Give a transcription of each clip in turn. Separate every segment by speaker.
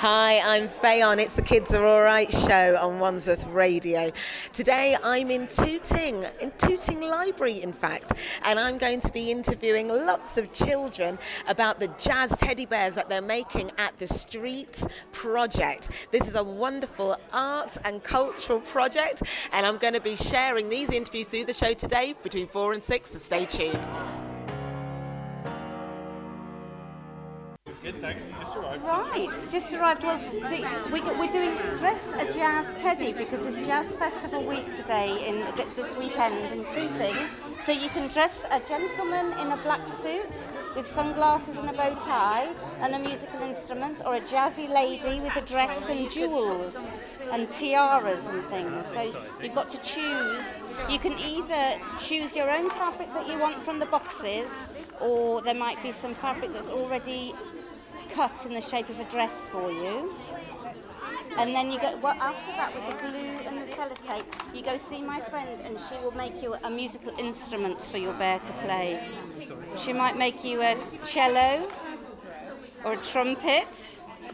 Speaker 1: Hi, I'm Fayon. It's the Kids Are Alright show on Wandsworth Radio. Today I'm in Tooting Library in fact, and I'm going to be interviewing lots of children about the jazz teddy bears that they're making at the Streets Project. This is a wonderful art and cultural project, and I'm going to be sharing these interviews through the show today between 4 and 6, so stay tuned.
Speaker 2: Good, thanks. You just arrived.
Speaker 3: Right, just arrived. Well, we're doing Dress a Jazz Teddy because it's Jazz Festival week today, this weekend in Tooting. So you can dress a gentleman in a black suit with sunglasses and a bow tie and a musical instrument, or a jazzy lady with a dress and jewels and tiaras and things. So you've got to choose. You can either choose your own fabric that you want from the boxes, or there might be some fabric that's already cut in the shape of a dress for you. And then you go, after that, with the glue and the sellotape, you go see my friend and she will make you a musical instrument for your bear to play. She might make you a cello or a trumpet.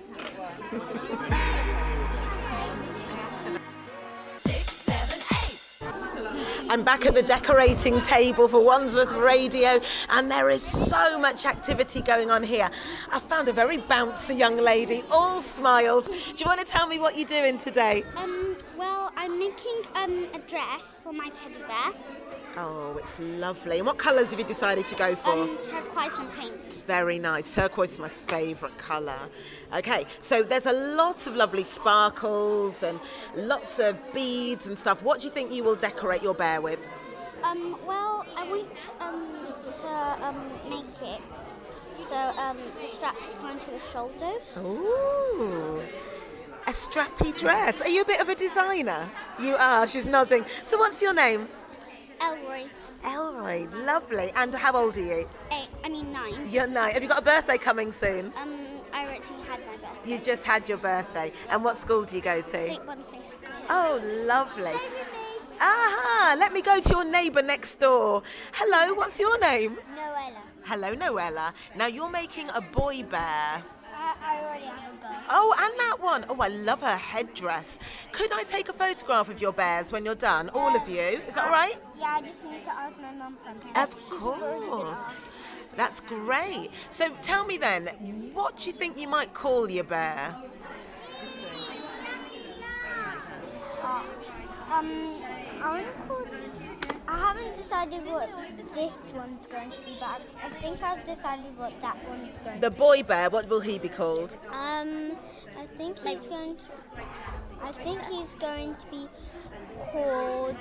Speaker 1: I'm back at the decorating table for Wandsworth Radio, and there is so much activity going on here. I found a very bouncy young lady, all smiles. Do you want to tell me what you're doing today?
Speaker 4: Well, I'm making a dress for my teddy bear.
Speaker 1: Oh, it's lovely. And what colours have you decided to go for?
Speaker 4: Turquoise and pink.
Speaker 1: Very nice. Turquoise is my favourite colour. Okay, so there's a lot of lovely sparkles and lots of beads and stuff. What do you think you will decorate your bear with?
Speaker 4: Well, I want to make it so the straps come to the shoulders.
Speaker 1: Ooh, a strappy dress. Are you a bit of a designer? You are. She's nodding. So what's your name?
Speaker 4: Elroy.
Speaker 1: Elroy, lovely. And how old are you?
Speaker 4: 9.
Speaker 1: You're 9. Have you got a birthday coming soon?
Speaker 4: I actually had my birthday.
Speaker 1: You just had your birthday. And what school do you go to?
Speaker 4: St. Boniface School.
Speaker 1: Oh, lovely. Aha, let me go to your neighbour next door. Hello, what's your name?
Speaker 4: Noella.
Speaker 1: Hello, Noella. Now you're making a boy bear.
Speaker 4: I already have a girl.
Speaker 1: Oh, and that one. Oh, I love her headdress. Could I take a photograph of your bears when you're done? All of you. Is that all right?
Speaker 4: Yeah, I just need to ask my mum for me.
Speaker 1: Of course. That's great. So tell me then, what do you think you might call your bear?
Speaker 4: I haven't decided what this one's going to be, but I think I've decided what that one's going to be.
Speaker 1: The boy bear, what will he be called?
Speaker 4: I think he's going to be called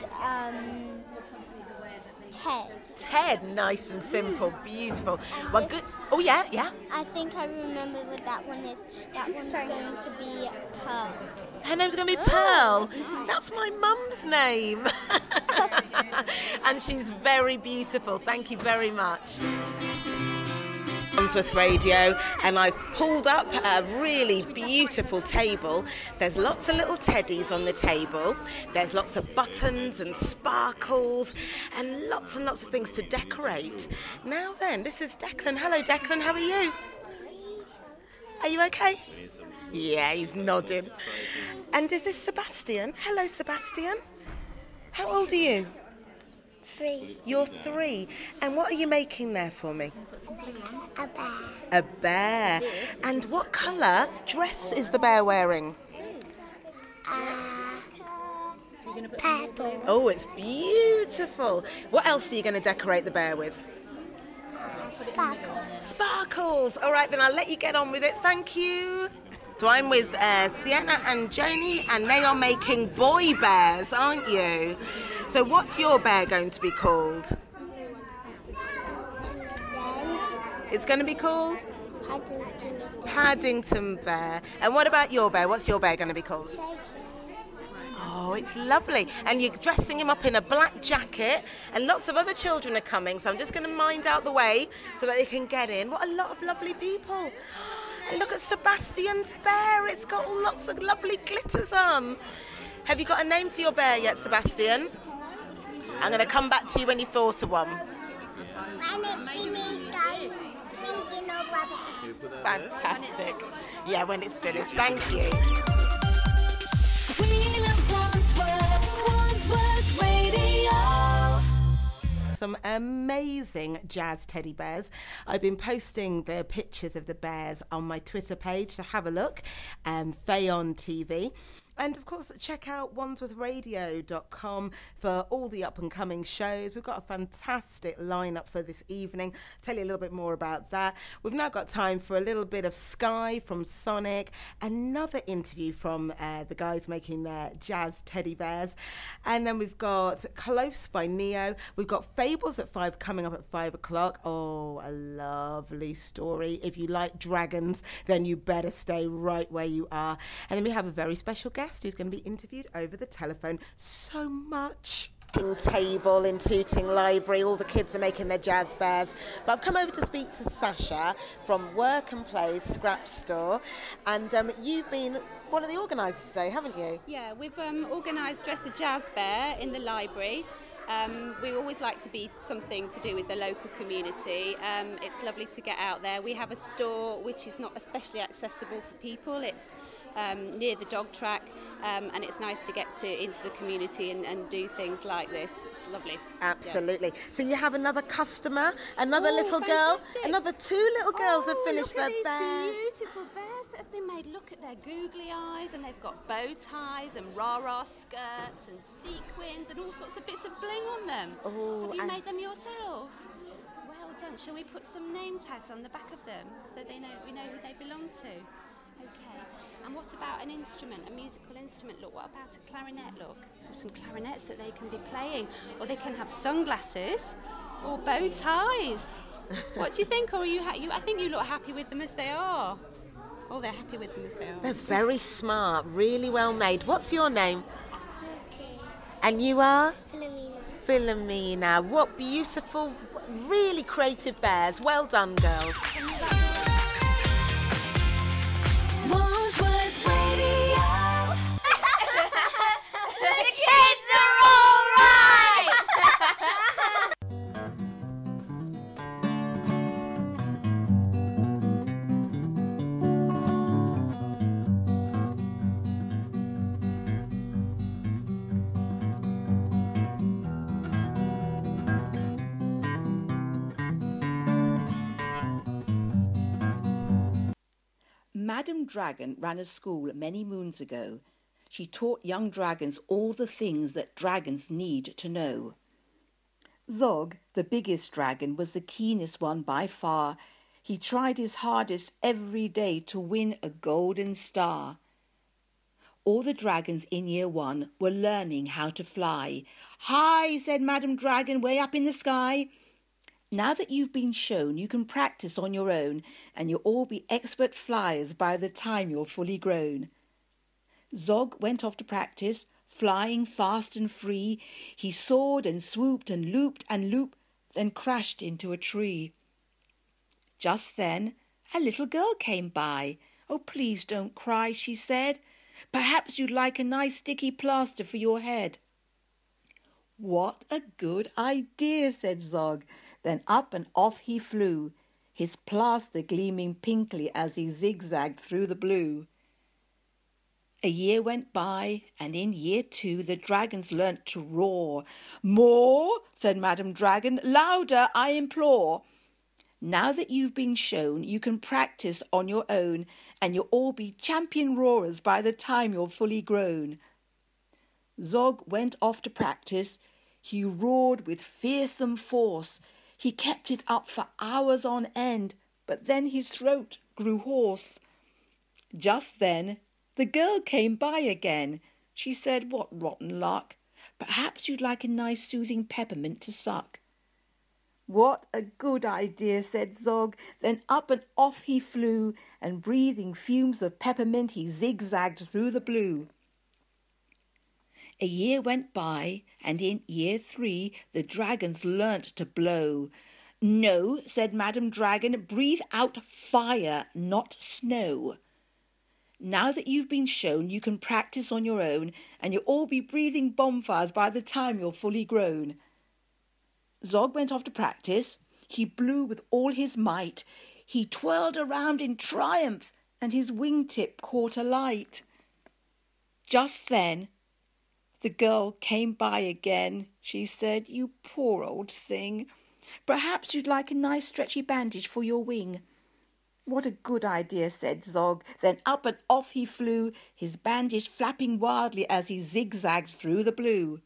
Speaker 4: Ted.
Speaker 1: Ted, nice and simple, beautiful. Well, good. Oh, yeah.
Speaker 4: I think I remember what that one is. That one's going to be Pearl.
Speaker 1: Her name's going to be Pearl. That's my mum's name. And she's very beautiful. Thank you very much. Wandsworth Radio, and I've pulled up a really beautiful table. There's lots of little teddies on the table. There's lots of buttons and sparkles and lots of things to decorate. Now then, this is Declan. Hello Declan, how are you? Are you okay? Yeah, he's nodding. And is this Sebastian? Hello Sebastian. How old are you?
Speaker 4: 3.
Speaker 1: You're 3. And what are you making there for me?
Speaker 4: A bear.
Speaker 1: A bear. And what colour dress is the bear wearing?
Speaker 4: Purple.
Speaker 1: Oh, it's beautiful. What else are you going to decorate the bear with?
Speaker 4: Sparkle.
Speaker 1: Sparkles. All right, then I'll let you get on with it. Thank you. So I'm with Sienna and Joni, and they are making boy bears, aren't you? So what's your bear going to be called? It's going to be called? Paddington Bear. And what about your bear? What's your bear going to be called? Oh, it's lovely. And you're dressing him up in a black jacket, and lots of other children are coming, so I'm just going to mind out the way so that they can get in. What a lot of lovely people. And look at Sebastian's bear. It's got lots of lovely glitters on. Have you got a name for your bear yet, Sebastian? I'm going to come back to you when you've thought of one.
Speaker 4: My name's Vinny, thinking of a bear.
Speaker 2: you put that there?
Speaker 1: Fantastic. Yeah, when it's finished. Thank you.
Speaker 5: We love Wandsworth Radio.
Speaker 1: Some amazing jazz teddy bears. I've been posting the pictures of the bears on my Twitter page, so have a look. Fayon TV. And of course, check out wandsworthradio.com for all the up and coming shows. We've got a fantastic lineup for this evening. Tell you a little bit more about that. We've now got time for a little bit of Sky from Sonic, another interview from the guys making their jazz teddy bears. And then we've got Close by Neo. We've got Fables at 5 coming up at 5 o'clock. Oh, a lovely story. If you like dragons, then you better stay right where you are. And then we have a very special guest who's going to be interviewed over the telephone. So much table in Tooting Library. All the kids are making their jazz bears. But I've come over to speak to Sasha from Work and Play Scrap Store. And you've been one of the organisers today, haven't you?
Speaker 6: Yeah, we've organised Dress a Jazz Bear in the library. We always like to be something to do with the local community. It's lovely to get out there. We have a store which is not especially accessible for people. It's near the dog track, and it's nice to get into the community and do things like this. It's lovely.
Speaker 1: Absolutely. Yeah. So you have another customer, another little
Speaker 6: fantastic.
Speaker 1: girl, another 2 little girls have finished their bears.
Speaker 6: Beautiful bears that have been made. Look at their googly eyes, and they've got bow ties and rah-rah skirts and sequins and all sorts of bits of bling on them.
Speaker 1: Oh,
Speaker 6: have you made them yourselves? Well done. Shall we put some name tags on the back of them so we know who they belong to? Okay. And what about an instrument, a musical instrument? Look, what about a clarinet? Look, there's some clarinets that they can be playing, or they can have sunglasses or bow ties. What do you think? Or are you? I think you look happy with them as they are. Oh, they're happy with them as they are.
Speaker 1: They're very smart, really well made. What's your name?
Speaker 4: Lottie.
Speaker 1: And you are?
Speaker 4: Philomena.
Speaker 1: Philomena. What beautiful, really creative bears. Well done, girls.
Speaker 5: Wandsworth Radio. The kids are all right.
Speaker 7: Madam Dragon ran a school many moons ago. She taught young dragons all the things that dragons need to know. Zog, the biggest dragon, was the keenest one by far. He tried his hardest every day to win a golden star. All the dragons in year 1 were learning how to fly. "Hi," said Madam Dragon, way up in the sky. "Now that you've been shown, you can practice on your own, and you'll all be expert flyers by the time you're fully grown." Zog went off to practice, flying fast and free. He soared and swooped and looped, then crashed into a tree. Just then, a little girl came by. "Oh, please don't cry," she said. "Perhaps you'd like a nice sticky plaster for your head." "What a good idea," said Zog. Then up and off he flew, his plaster gleaming pinkly as he zigzagged through the blue. A year went by, and in year 2 the dragons learnt to roar. "More," said Madam Dragon, "louder, I implore." "Now that you've been shown, you can practice on your own, and you'll all be champion roarers by the time you're fully grown." Zog went off to practice. He roared with fearsome force. He kept it up for hours on end, but then his throat grew hoarse. Just then, the girl came by again. She said, "What rotten luck. Perhaps you'd like a nice soothing peppermint to suck." "What a good idea," said Zog. Then up and off he flew, and breathing fumes of peppermint he zigzagged through the blue. A year went by, and in year 3 the dragons learnt to blow. "No," said Madam Dragon, "breathe out fire, not snow." Now that you've been shown, you can practice on your own, and you'll all be breathing bonfires by the time you're fully grown. Zog went off to practice. He blew with all his might. He twirled around in triumph, and his wingtip caught alight. Just then, the girl came by again. She said, "You poor old thing. Perhaps you'd like a nice stretchy bandage for your wing." "What a good idea," said Zog. Then up and off he flew, his bandage flapping wildly as he zigzagged through the blue.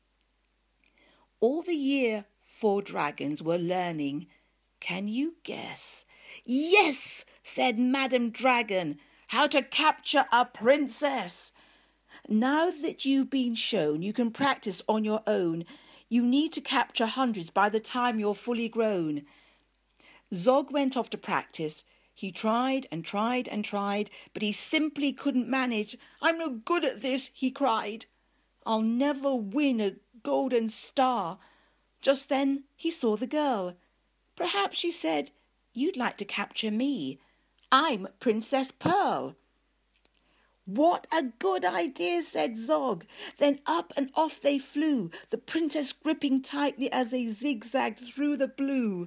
Speaker 7: All the year 4 dragons were learning. Can you guess? "Yes," said Madam Dragon, "how to capture a princess." Now that you've been shown you can practice on your own, you need to capture hundreds by the time you're fully grown. Zog went off to practice. He tried and tried and tried, but he simply couldn't manage. "I'm no good at this," he cried. "I'll never win a golden star." Just then he saw the girl. "Perhaps," she said, "you'd like to capture me. I'm Princess Pearl." "What a good idea," said Zog. Then up and off they flew, the princess gripping tightly as they zigzagged through the blue.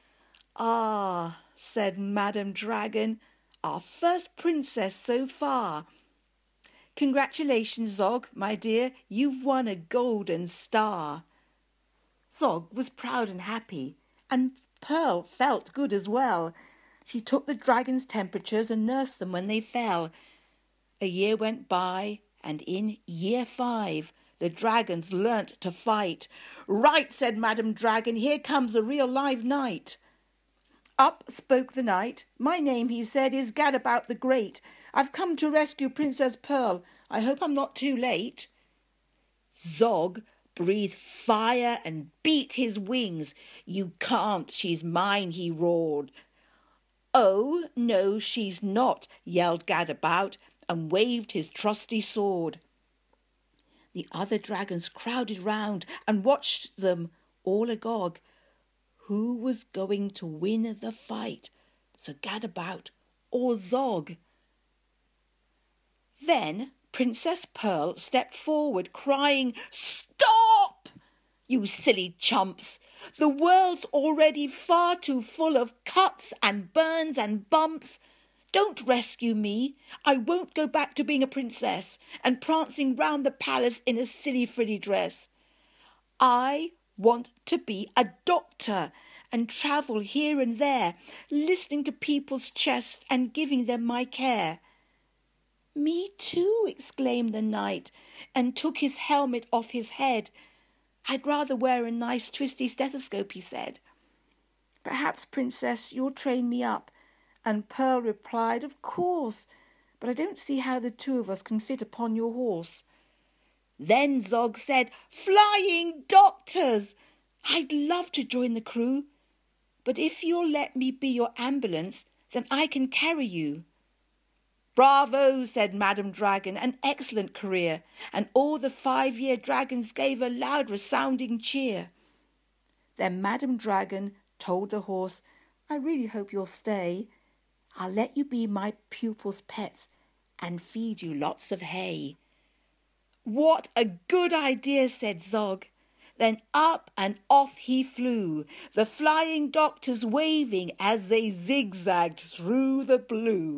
Speaker 7: "Ah," said Madam Dragon, "our first princess so far. Congratulations, Zog, my dear, you've won a golden star." Zog was proud and happy, and Pearl felt good as well. She took the dragon's temperatures and nursed them when they fell. A year went by, and in year 5, the dragons learnt to fight. "Right," said Madam Dragon, "here comes a real live knight." Up spoke the knight. "My name," he said, "is Gadabout the Great. I've come to rescue Princess Pearl. I hope I'm not too late." Zog breathed fire and beat his wings. "You can't, she's mine," he roared. "Oh, no, she's not," yelled Gadabout, and waved his trusty sword. The other dragons crowded round and watched them, all agog. Who was going to win the fight, Sir Gadabout or Zog? Then Princess Pearl stepped forward, crying, "Stop! You silly chumps! The world's already far too full of cuts and burns and bumps. Don't rescue me. I won't go back to being a princess and prancing round the palace in a silly frilly dress. I want to be a doctor and travel here and there, listening to people's chests and giving them my care." "Me too," exclaimed the knight, and took his helmet off his head. "I'd rather wear a nice twisty stethoscope," he said. "Perhaps, Princess, you'll train me up." And Pearl replied, "Of course, but I don't see how the 2 of us can fit upon your horse." Then Zog said, "Flying doctors! I'd love to join the crew, but if you'll let me be your ambulance, then I can carry you." "Bravo," said Madam Dragon, "an excellent career," and all the 5-year dragons gave a loud resounding cheer. Then Madam Dragon told the horse, "I really hope you'll stay. I'll let you be my pupils' pets and feed you lots of hay." "What a good idea," said Zog. Then up and off he flew, the flying doctors waving as they zigzagged through the blue.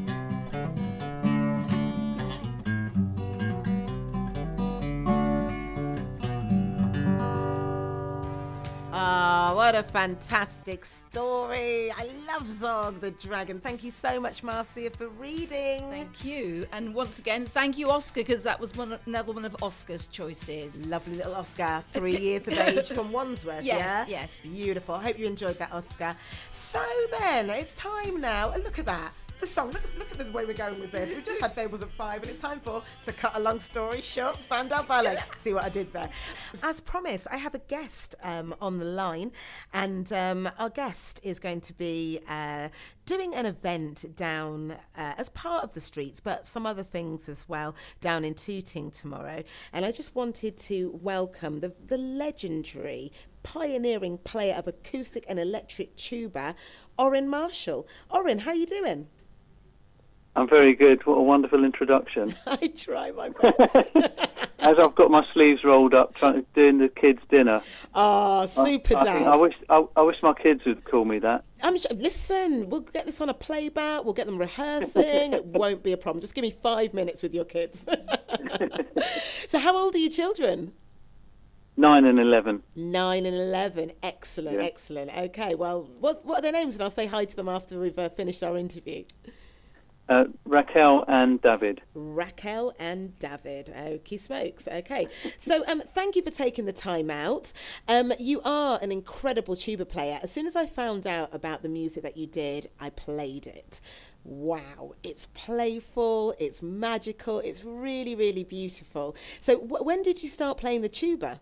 Speaker 1: Ah, what a fantastic story. I love Zog the Dragon. Thank you so much, Marcia, for reading.
Speaker 2: Thank you. And once again, thank you, Oscar, because that was another one of Oscar's choices.
Speaker 1: Lovely little Oscar, 3 years of age from Wandsworth,
Speaker 2: Yes,
Speaker 1: yeah?
Speaker 2: yes.
Speaker 1: Beautiful. I hope you enjoyed that, Oscar. So then, it's time now. And look at that. The song, look at the way we're going with this. We just had Fables at 5 and it's time for To Cut a Long Story Short, Spandau Ballet. See what I did there? As promised, I have a guest on the line, and our guest is going to be doing an event down as part of the streets, but some other things as well, down in Tooting tomorrow. And I just wanted to welcome the legendary pioneering player of acoustic and electric tuba, Orin Marshall. Orin, how are you doing?
Speaker 8: I'm very good. What a wonderful introduction.
Speaker 1: I try my best.
Speaker 8: As I've got my sleeves rolled up, doing the kids' dinner.
Speaker 1: Super dad.
Speaker 8: I wish my kids would call me that.
Speaker 1: Listen, we'll get this on a playback. We'll get them rehearsing. It won't be a problem. Just give me 5 minutes with your kids. So how old are your children?
Speaker 8: 9 and 11.
Speaker 1: 9 and 11. Excellent,
Speaker 8: Yeah.
Speaker 1: excellent. Okay, well, what are their names? And I'll say hi to them after we've finished our interview.
Speaker 8: Raquel and David.
Speaker 1: Raquel and David. Okie smokes. Okay. So thank you for taking the time out. You are an incredible tuba player. As soon as I found out about the music that you did, I played it. Wow. It's playful. It's magical. It's really, really beautiful. So when did you start playing the tuba?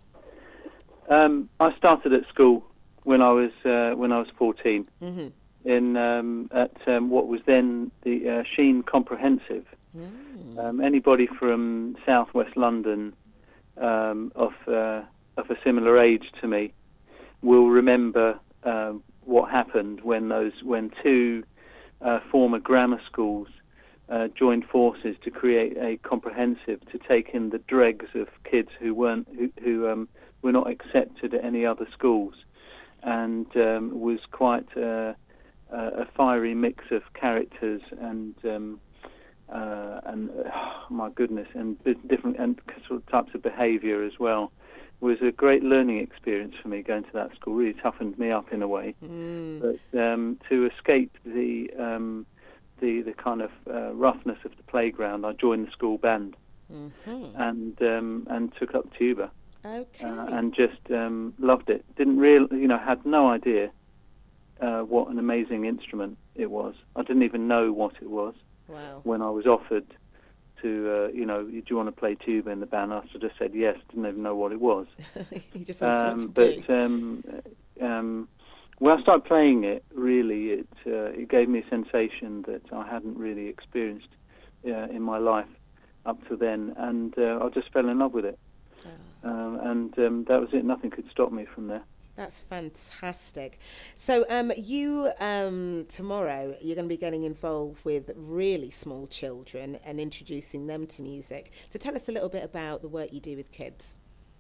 Speaker 8: I started at school when I was 14.
Speaker 1: Mm-hmm.
Speaker 8: At what was then the Sheen Comprehensive. Anybody from southwest London of a similar age to me will remember what happened when two former grammar schools joined forces to create a comprehensive to take in the dregs of kids who were not accepted at any other schools, and was quite a fiery mix of characters and my goodness, and different and sort of types of behaviour as well. It was a great learning experience for me going to that school. Really toughened me up in a way. But to escape the kind of roughness of the playground, I joined the school band and took up tuba.
Speaker 1: Okay.
Speaker 8: And just loved it. Didn't had no idea what an amazing instrument it was. I didn't even know what it was.
Speaker 1: Wow. When
Speaker 8: I was offered to, do you want to play tuba in the band? I sort of said yes. Didn't even know what it was.
Speaker 1: You just wanted to do.
Speaker 8: When I started playing it, really, it gave me a sensation that I hadn't really experienced in my life up to then, and I just fell in love with it. And that was it. Nothing could stop me from there.
Speaker 1: That's fantastic. So you, tomorrow, you're going to be getting involved with really small children and introducing them to music. So tell us a little bit about the work you do with kids.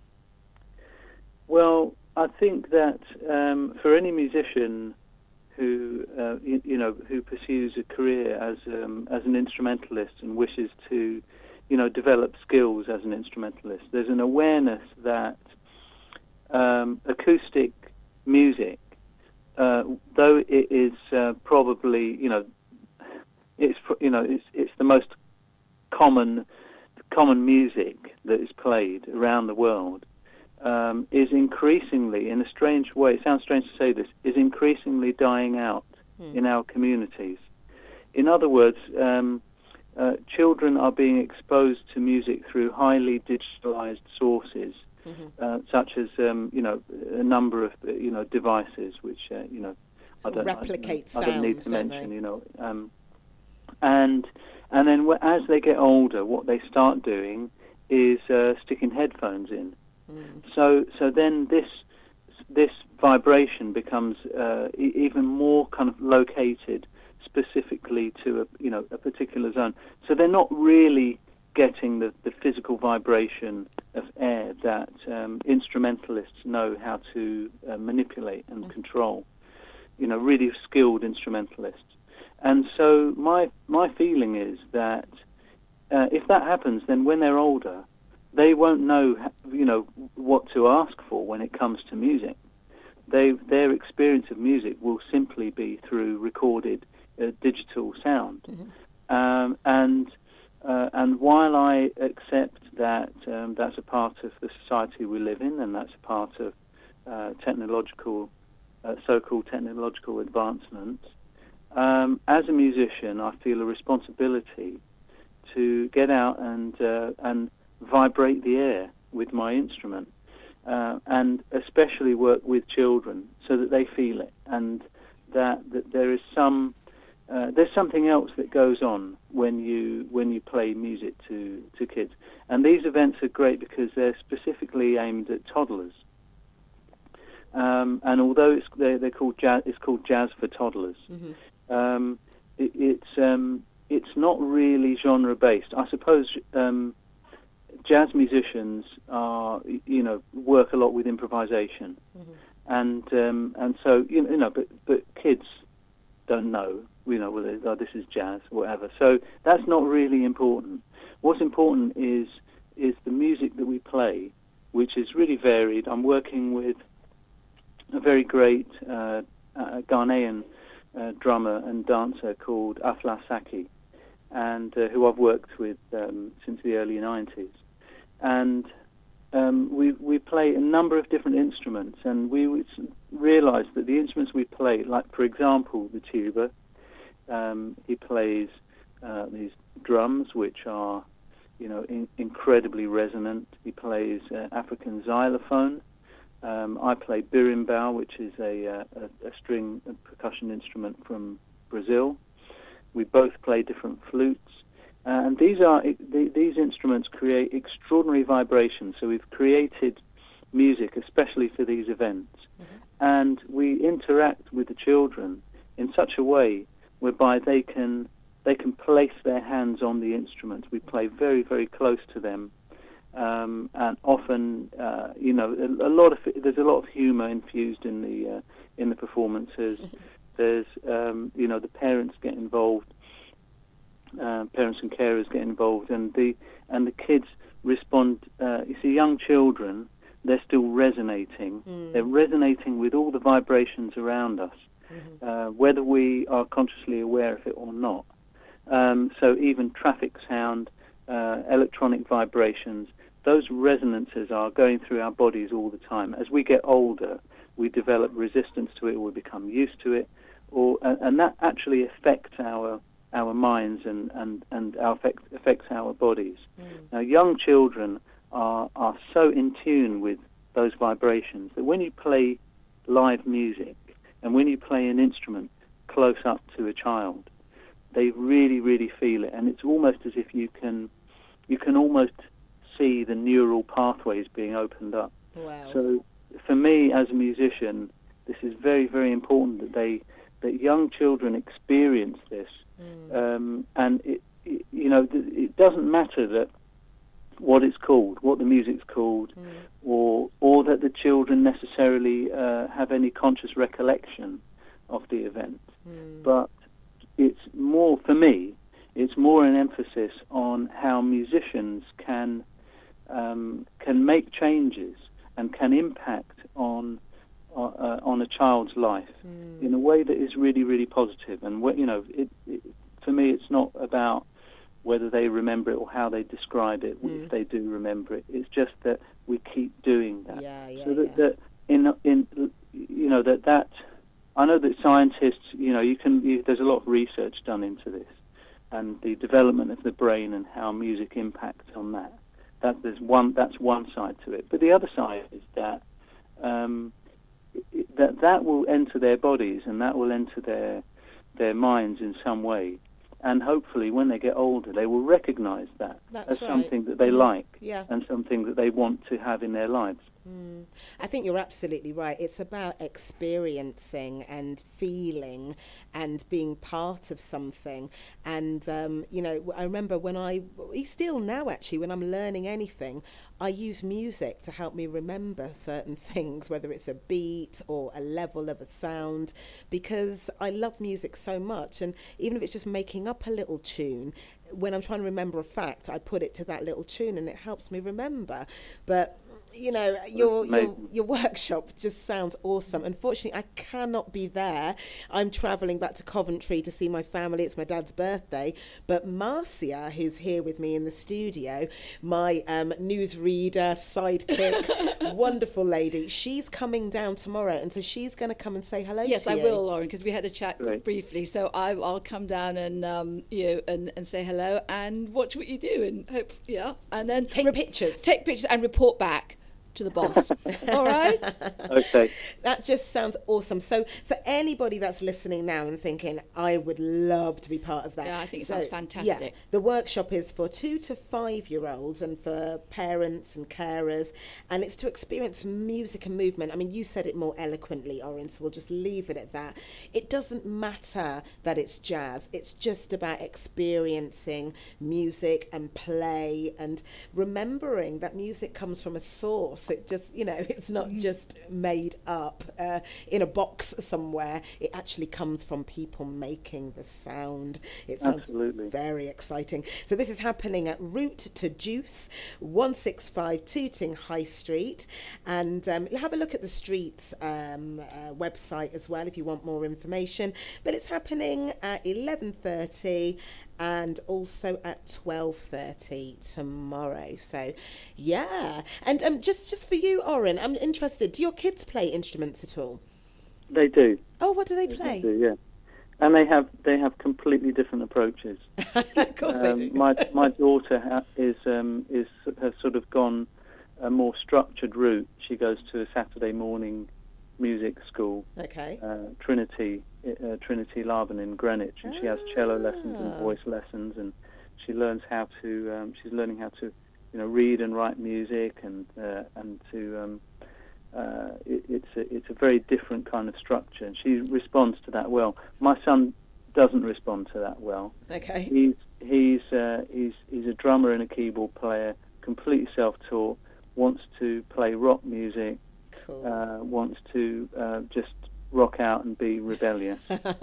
Speaker 8: Well, I think that for any musician who, who pursues a career as an instrumentalist and wishes to, develop skills as an instrumentalist, there's an awareness that acoustic music, though it is probably, it's the most common music that is played around the world, is increasingly, in a strange way, it sounds strange to say this, is increasingly dying out in our communities. In other words, children are being exposed to music through highly digitalized sources, such as a number of devices which I don't need to mention. And then as they get older, what they start doing is sticking headphones in. So then this vibration becomes even more kind of located specifically to a particular zone. So they're not really getting the physical vibration of air that instrumentalists know how to manipulate and control. Really skilled instrumentalists. And so my feeling is that if that happens, then when they're older, they won't know what to ask for when it comes to music. Their experience of music will simply be through recorded digital sound. And while I accept that that's a part of the society we live in, and that's a part of so-called technological advancements, as a musician, I feel a responsibility to get out and vibrate the air with my instrument, and especially work with children so that they feel it, and that there is there's something else that goes on when you play music to kids. And these events are great because they're specifically aimed at toddlers. And although it's called jazz for toddlers, it's not really genre based. I suppose jazz musicians are, work a lot with improvisation, and so but kids don't know, whether this is jazz or whatever. So that's not really important. What's important is the music that we play, which is really varied. I'm working with a very great Ghanaian drummer and dancer called Afla Saki, and who I've worked with since the early 90s. And we play a number of different instruments, and we realised that the instruments we play, like for example the tuba, he plays these drums which are incredibly resonant. He plays African xylophone. I play berimbau, which is a string and percussion instrument from Brazil. We both play different flutes. And these instruments create extraordinary vibrations. So we've created music especially for these events, and we interact with the children in such a way whereby they can place their hands on the instruments. We play very, very close to them, and often, there's a lot of humour infused in the performances. There's, the parents get involved. Parents and carers get involved, and the kids respond. You see, young children, they're still resonating. They're resonating with all the vibrations around us, whether we are consciously aware of it or not. So even traffic sound, electronic vibrations, those resonances are going through our bodies all the time. As we get older, we develop resistance to it, or we become used to it, and that actually affects our minds and affects our bodies. Now, young children are so in tune with those vibrations that when you play live music and when you play an instrument close up to a child, they really, really feel it, and it's almost as if you can almost see the neural pathways being opened up.
Speaker 1: Wow.
Speaker 8: So, for me as a musician, this is very, very important that young children experience this. And it doesn't matter that what it's called, what the music's called, or that the children necessarily have any conscious recollection of the event. But it's more, for me, it's more an emphasis on how musicians can make changes and can impact on a child's life in a way that is really, really positive. And for me, it's not about whether they remember it or how they describe it. If they do remember it, it's just that we keep doing that. That I know that scientists, there's a lot of research done into this and the development of the brain and how music impacts on that. That's one side to it. But the other side is that that will enter their bodies and that will enter their minds in some way. And hopefully when they get older, they will recognise that as something that they like and something that they want to have in their lives.
Speaker 1: I think you're absolutely right. It's about experiencing and feeling and being part of something. And, I remember still now actually, when I'm learning anything, I use music to help me remember certain things, whether it's a beat or a level of a sound, because I love music so much. And even if it's just making up a little tune, when I'm trying to remember a fact, I put it to that little tune and it helps me remember. But your workshop just sounds awesome. Unfortunately, I cannot be there. I'm travelling back to Coventry to see my family. It's my dad's birthday. But Marcia, who's here with me in the studio, my newsreader, sidekick, wonderful lady, she's coming down tomorrow. And so she's going to come and say hello to you.
Speaker 2: Yes, I will, Lauren, because we had a chat briefly. So I'll come down and and say hello and watch what you do and hope, and then
Speaker 1: take pictures
Speaker 2: and report back. to the boss. All right?
Speaker 8: Okay.
Speaker 1: That just sounds awesome. So for anybody that's listening now and thinking, I would love to be part of that.
Speaker 2: Yeah, I think it sounds fantastic.
Speaker 1: Yeah, the workshop is for 2 to 5-year-olds and for parents and carers, and it's to experience music and movement. I mean, you said it more eloquently, Oren, so we'll just leave it at that. It doesn't matter that it's jazz. It's just about experiencing music and play and remembering that music comes from a source. It just, it's not just made up in a box somewhere. It actually comes from people making the sound. It sounds very exciting. So this is happening at Root to Juice, 165 Tooting High Street. And have a look at the Streets website as well if you want more information. But it's happening at 11:30 and also at 12:30 tomorrow. So, yeah. And just for you, Oren, I'm interested. Do your kids play instruments at all?
Speaker 8: They do.
Speaker 1: Oh, what do they play?
Speaker 8: They do, yeah. And they have completely different approaches.
Speaker 1: Of course they do.
Speaker 8: My daughter has sort of gone a more structured route. She goes to a Saturday morning music school.
Speaker 1: Okay.
Speaker 8: Trinity Laban in Greenwich, and she has cello lessons and voice lessons, and she learns how to. She's learning how to, read and write music, and to. It's a very different kind of structure, and she responds to that well. My son doesn't respond to that well.
Speaker 1: Okay.
Speaker 8: He's a drummer and a keyboard player, completely self-taught. Wants to play rock music.
Speaker 1: Cool.
Speaker 8: Wants to just rock out and be rebellious,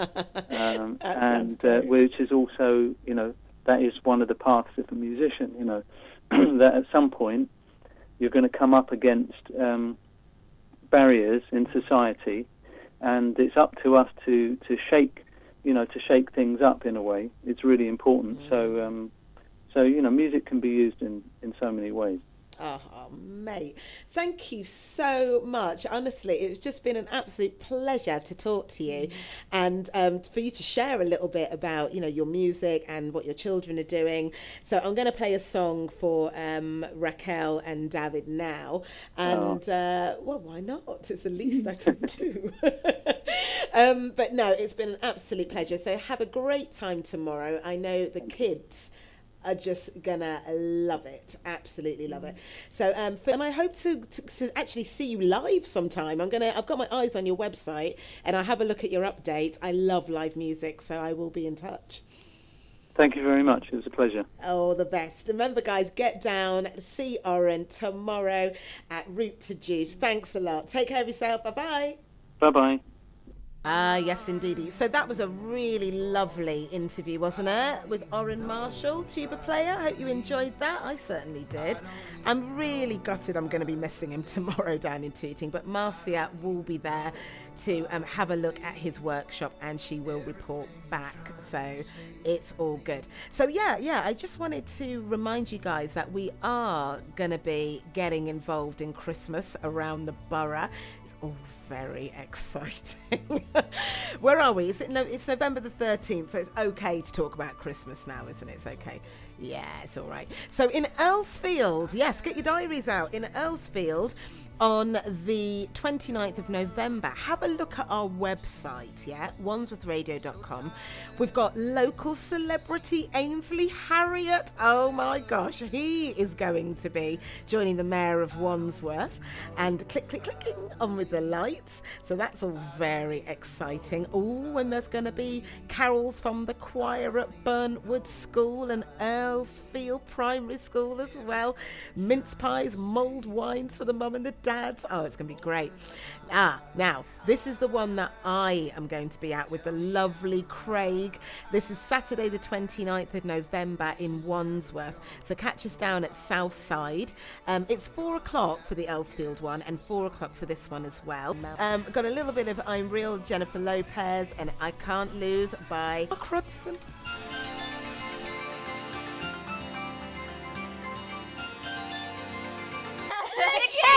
Speaker 8: which is also, that is one of the paths of a musician. That at some point you're going to come up against barriers in society, and it's up to us to shake things up in a way. It's really important. So music can be used in so many ways.
Speaker 1: Oh, mate, thank you so much. Honestly, it's just been an absolute pleasure to talk to you and for you to share a little bit about, your music and what your children are doing. So I'm going to play a song for Raquel and David now. And, well, why not? It's the least I can do. But no, it's been an absolute pleasure. So have a great time tomorrow. I know the kids are just gonna love it, absolutely love it. So, and I hope to actually see you live sometime. I've got my eyes on your website, and I'll have a look at your updates. I love live music, so I will be in touch.
Speaker 8: Thank you very much. It was a pleasure.
Speaker 1: Oh, the best. Remember, guys, get down, see Oren tomorrow at Root to Juice. Thanks a lot. Take care of yourself. Bye-bye.
Speaker 8: Bye-bye.
Speaker 1: Yes, indeedy. So that was a really lovely interview, wasn't it? With Oren Marshall, tuba player. I hope you enjoyed that. I certainly did. I'm really gutted I'm going to be missing him tomorrow down in Tooting, but Marcia will be there to have a look at his workshop, and she will report back. So it's all good. So yeah, I just wanted to remind you guys that we are going to be getting involved in Christmas around the borough. It's all very exciting. Where are we? It's November the 13th, so it's okay to talk about Christmas now, isn't it? It's okay. Yeah, it's all right. So in Earlsfield, yes, get your diaries out. In Earlsfield, on the 29th of November, have a look at our website, wandsworthradio.com. We've got local celebrity Ainsley Harriott. Oh my gosh, he is going to be joining the Mayor of Wandsworth, and clicking on with the lights. So that's all very exciting. Oh, and there's going to be carols from the choir at Burntwood School and Earlsfield Primary School as well. Mince pies, mulled wines for the mum and the dad. Oh, it's going to be great. Now, this is the one that I am going to be at with the lovely Craig. This is Saturday the 29th of November in Wandsworth. So catch us down at Southside. It's 4 o'clock for the Earlsfield one and 4 o'clock for this one as well. Got a little bit of I'm Real, Jennifer Lopez, and I Can't Lose by Mark Rodson.
Speaker 5: The